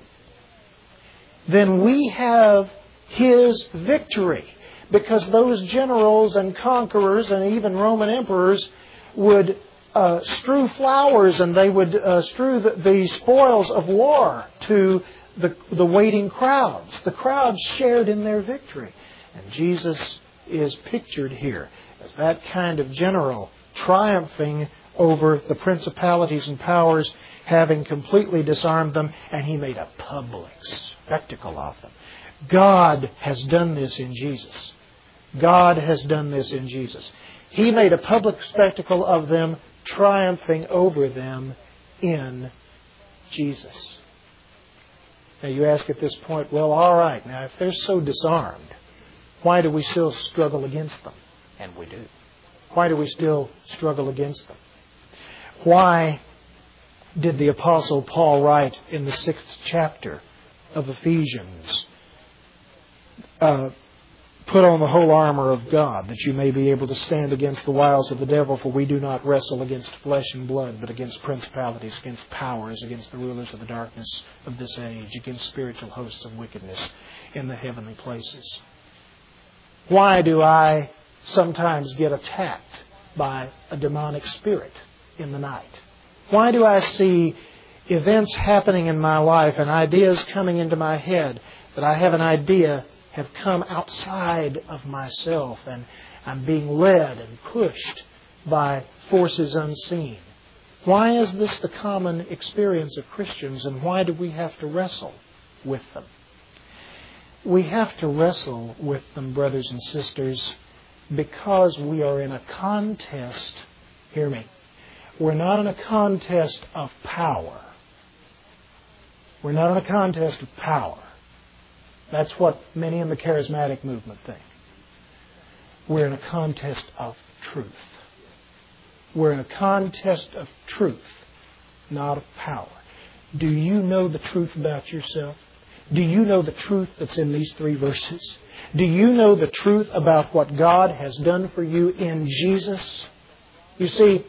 then we have His victory. Because those generals and conquerors and even Roman emperors would uh, strew flowers and they would uh, strew the, the spoils of war to the, the waiting crowds. The crowds shared in their victory. And Jesus is pictured here as that kind of general triumphing over the principalities and powers, having completely disarmed them, and He made a public spectacle of them. God has done this in Jesus. God has done this in Jesus. He made a public spectacle of them, triumphing over them in Jesus. Now you ask at this point, well, all right, now if they're so disarmed, why do we still struggle against them? And we do. Why do we still struggle against them? Why did the Apostle Paul write in the sixth chapter of Ephesians, uh, put on the whole armor of God, that you may be able to stand against the wiles of the devil, for we do not wrestle against flesh and blood, but against principalities, against powers, against the rulers of the darkness of this age, against spiritual hosts of wickedness in the heavenly places. Why do I sometimes get attacked by a demonic spirit in the night? Why do I see events happening in my life and ideas coming into my head that I have an idea have come outside of myself, and I'm being led and pushed by forces unseen? Why is this the common experience of Christians, and why do we have to wrestle with them? We have to wrestle with them, brothers and sisters, because we are in a contest. Hear me. We're not in a contest of power. We're not in a contest of power. That's what many in the charismatic movement think. We're in a contest of truth. We're in a contest of truth, not of power. Do you know the truth about yourself? Do you know the truth that's in these three verses? Do you know the truth about what God has done for you in Jesus? You see,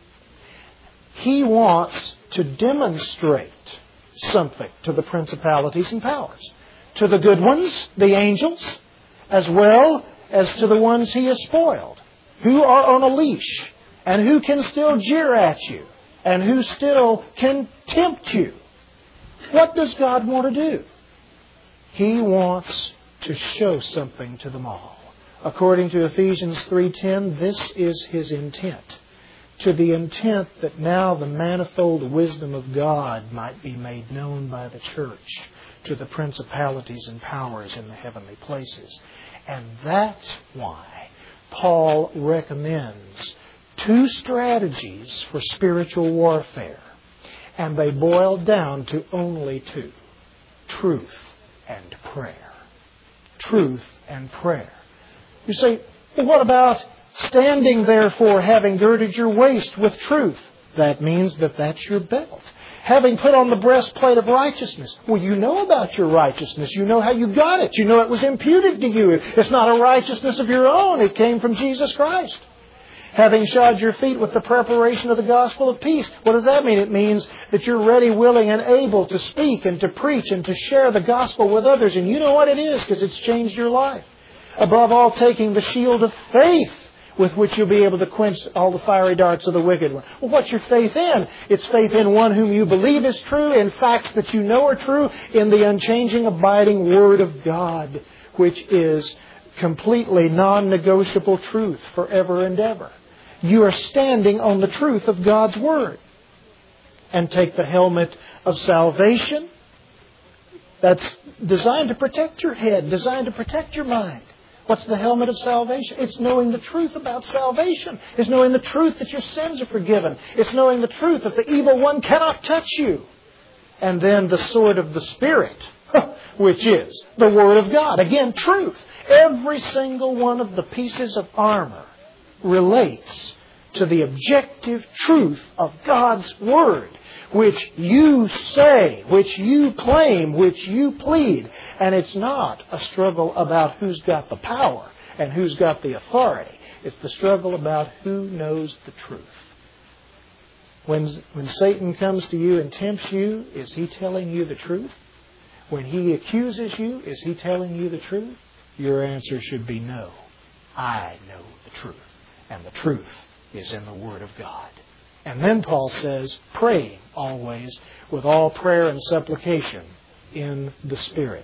He wants to demonstrate something to the principalities and powers. To the good ones, the angels, as well as to the ones He has spoiled, who are on a leash, and who can still jeer at you, and who still can tempt you. What does God want to do? He wants to show something to them all. According to Ephesians three ten, this is His intent. To the intent that now the manifold wisdom of God might be made known by the church to the principalities and powers in the heavenly places. And that's why Paul recommends two strategies for spiritual warfare. And they boil down to only two: truth and prayer. Truth and prayer. You say, well, what about standing therefore having girded your waist with truth? That means that that's your belt. Having put on the breastplate of righteousness. Well, you know about your righteousness. You know how you got it. You know it was imputed to you. It's not a righteousness of your own. It came from Jesus Christ. Having shod your feet with the preparation of the gospel of peace. What does that mean? It means that you're ready, willing, and able to speak and to preach and to share the gospel with others. And you know what it is, because it's changed your life. Above all, taking the shield of faith, with which you'll be able to quench all the fiery darts of the wicked one. Well, what's your faith in? It's faith in one whom you believe is true, in facts that you know are true, in the unchanging, abiding Word of God, which is completely non-negotiable truth forever and ever. You are standing on the truth of God's Word. And take the helmet of salvation. That's designed to protect your head, designed to protect your mind. What's the helmet of salvation? It's knowing the truth about salvation. It's knowing the truth that your sins are forgiven. It's knowing the truth that the evil one cannot touch you. And then the sword of the Spirit, which is the Word of God. Again, truth. Every single one of the pieces of armor relates to the objective truth of God's Word, which you say, which you claim, which you plead. And it's not a struggle about who's got the power and who's got the authority. It's the struggle about who knows the truth. When, when Satan comes to you and tempts you, is he telling you the truth? When he accuses you, is he telling you the truth? Your answer should be no. I know the truth. And the truth is in the Word of God. And then Paul says, praying always with all prayer and supplication in the Spirit.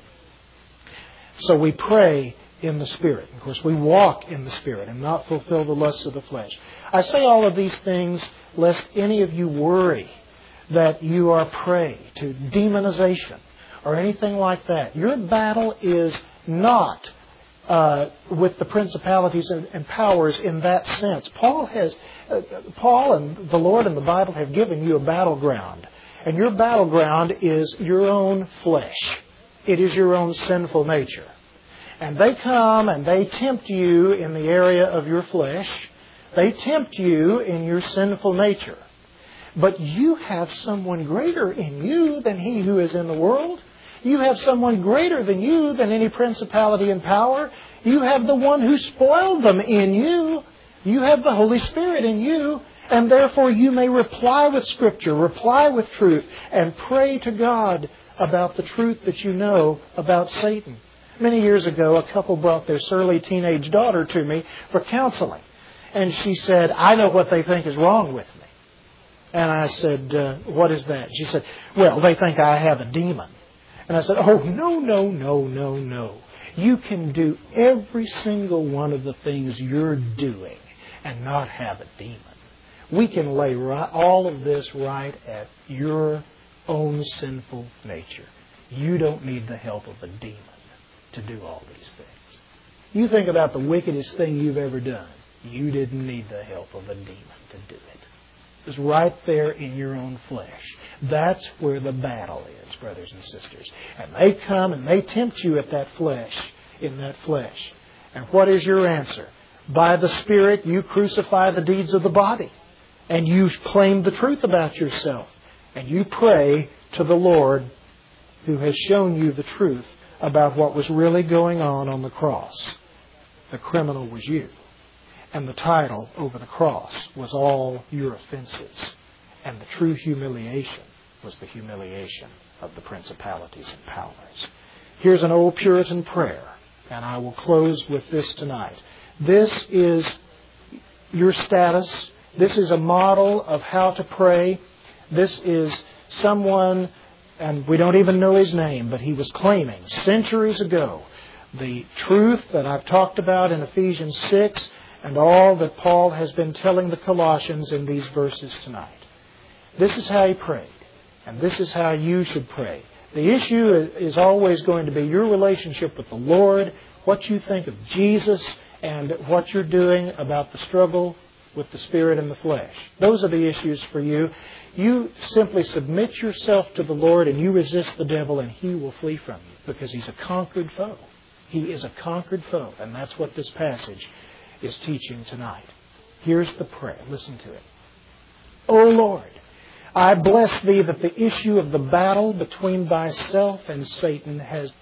So we pray in the Spirit. Of course, we walk in the Spirit and not fulfill the lusts of the flesh. I say all of these things lest any of you worry that you are prey to demonization or anything like that. Your battle is not Uh, with the principalities and, and powers in that sense. Paul has, uh, Paul and the Lord and the Bible have given you a battleground. And your battleground is your own flesh. It is your own sinful nature. And they come and they tempt you in the area of your flesh. They tempt you in your sinful nature. But you have someone greater in you than he who is in the world. You have someone greater than you, than any principality and power. You have the one who spoiled them in you. You have the Holy Spirit in you. And therefore you may reply with Scripture, reply with truth, and pray to God about the truth that you know about Satan. Many years ago, a couple brought their surly teenage daughter to me for counseling. And she said, I know what they think is wrong with me. And I said, uh, what is that? She said, well, they think I have a demon. And I said, oh, no, no, no, no, no. You can do every single one of the things you're doing and not have a demon. We can lay right, all of this right at your own sinful nature. You don't need the help of a demon to do all these things. You think about the wickedest thing you've ever done. You didn't need the help of a demon to do it. It was right there in your own flesh. That's where the battle is, brothers and sisters. And they come and they tempt you at that flesh, in that flesh. And what is your answer? By the Spirit, you crucify the deeds of the body. And you claim the truth about yourself. And you pray to the Lord who has shown you the truth about what was really going on on the cross. The criminal was you. And the title over the cross was all your offenses. And the true humiliation was the humiliation of the principalities and powers. Here's an old Puritan prayer, and I will close with this tonight. This is your status. This is a model of how to pray. This is someone, and we don't even know his name, but he was claiming centuries ago the truth that I've talked about in Ephesians six and all that Paul has been telling the Colossians in these verses tonight. This is how he prayed, and this is how you should pray. The issue is always going to be your relationship with the Lord, what you think of Jesus, and what you're doing about the struggle with the spirit and the flesh. Those are the issues for you. You simply submit yourself to the Lord and you resist the devil and he will flee from you because he's a conquered foe. He is a conquered foe, and that's what this passage is teaching tonight. Here's the prayer. Listen to it. O Lord, I bless Thee that the issue of the battle between Thyself and Satan has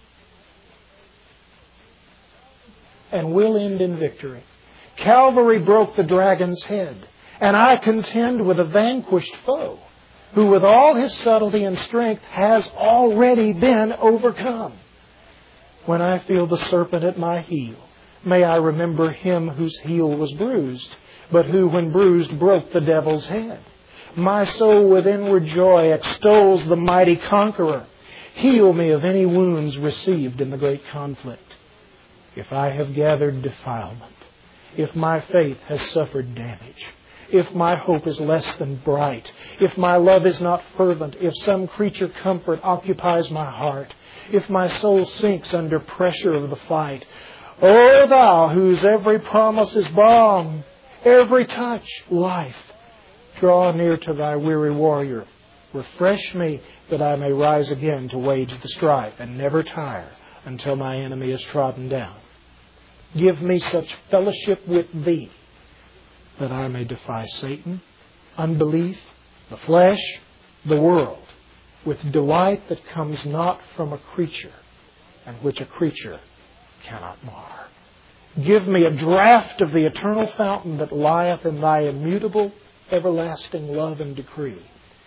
and will end in victory. Calvary broke the dragon's head, and I contend with a vanquished foe, who with all his subtlety and strength has already been overcome. When I feel the serpent at my heel, may I remember Him whose heel was bruised, but who, when bruised, broke the devil's head. My soul with inward joy extols the mighty conqueror. Heal me of any wounds received in the great conflict. If I have gathered defilement, if my faith has suffered damage, if my hope is less than bright, if my love is not fervent, if some creature comfort occupies my heart, if my soul sinks under pressure of the fight, O Thou whose every promise is balm, every touch life, draw near to Thy weary warrior. Refresh me that I may rise again to wage the strife and never tire until my enemy is trodden down. Give me such fellowship with Thee that I may defy Satan, unbelief, the flesh, the world, with delight that comes not from a creature, and which a creature cannot mar. Give me a draught of the eternal fountain that lieth in Thy immutable, everlasting love and decree.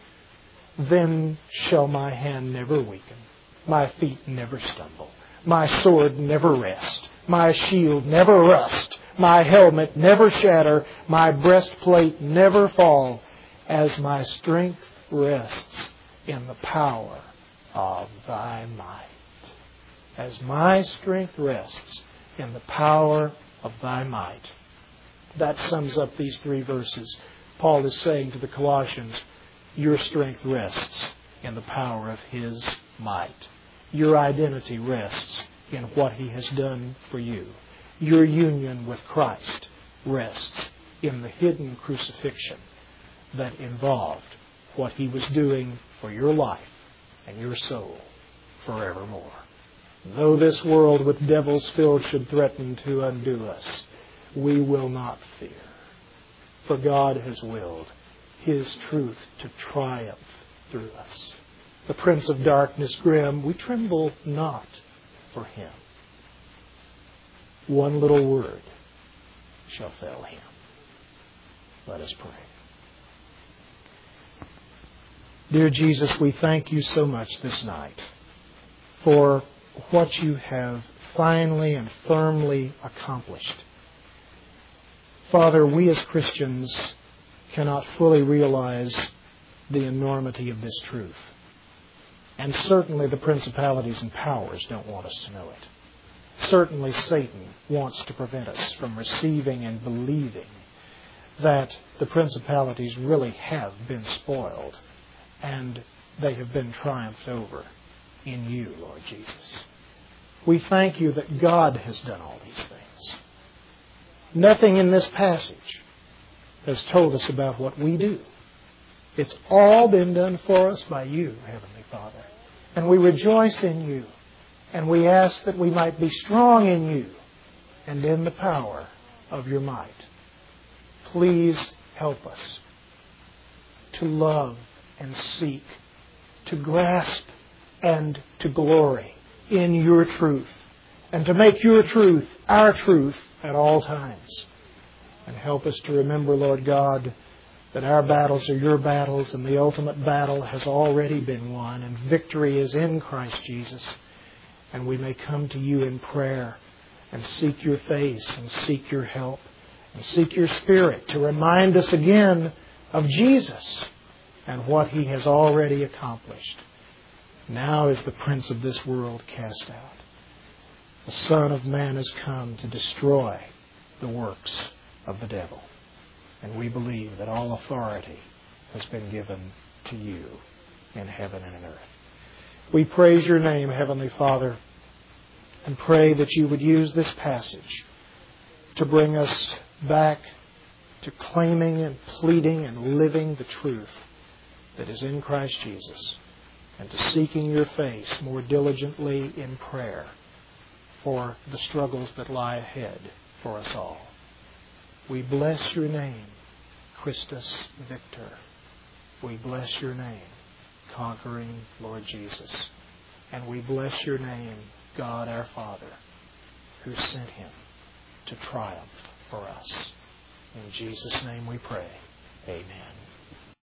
Then shall my hand never weaken, my feet never stumble, my sword never rest, my shield never rust, my helmet never shatter, my breastplate never fall, as my strength rests in the power of Thy might. As my strength rests in the power of Thy might. That sums up these three verses. Paul is saying to the Colossians, your strength rests in the power of His might. Your identity rests in what He has done for you. Your union with Christ rests in the hidden crucifixion that involved what He was doing for your life and your soul forevermore. Though this world with devils filled should threaten to undo us, we will not fear. For God has willed His truth to triumph through us. The Prince of Darkness grim, we tremble not for him. One little word shall fell him. Let us pray. Dear Jesus, we thank You so much this night for what You have finally and firmly accomplished. Father, we as Christians cannot fully realize the enormity of this truth. And certainly the principalities and powers don't want us to know it. Certainly Satan wants to prevent us from receiving and believing that the principalities really have been spoiled and they have been triumphed over in You, Lord Jesus. We thank You that God has done all these things. Nothing in this passage has told us about what we do. It's all been done for us by You, Heavenly Father. And we rejoice in You. And we ask that we might be strong in You and in the power of Your might. Please help us to love and seek, to grasp and to glory in your truth, and to make your truth our truth at all times. And help us to remember, Lord God, that our battles are your battles, and the ultimate battle has already been won, and victory is in Christ Jesus. And we may come to you in prayer and seek your face and seek your help and seek your Spirit to remind us again of Jesus and what He has already accomplished. Now is the prince of this world cast out. The Son of Man has come to destroy the works of the devil. And we believe that all authority has been given to you in heaven and in earth. We praise your name, Heavenly Father, and pray that you would use this passage to bring us back to claiming and pleading and living the truth that is in Christ Jesus, and to seeking your face more diligently in prayer for the struggles that lie ahead for us all. We bless your name, Christus Victor. We bless your name, conquering Lord Jesus. And we bless your name, God our Father, who sent Him to triumph for us. In Jesus' name we pray. Amen.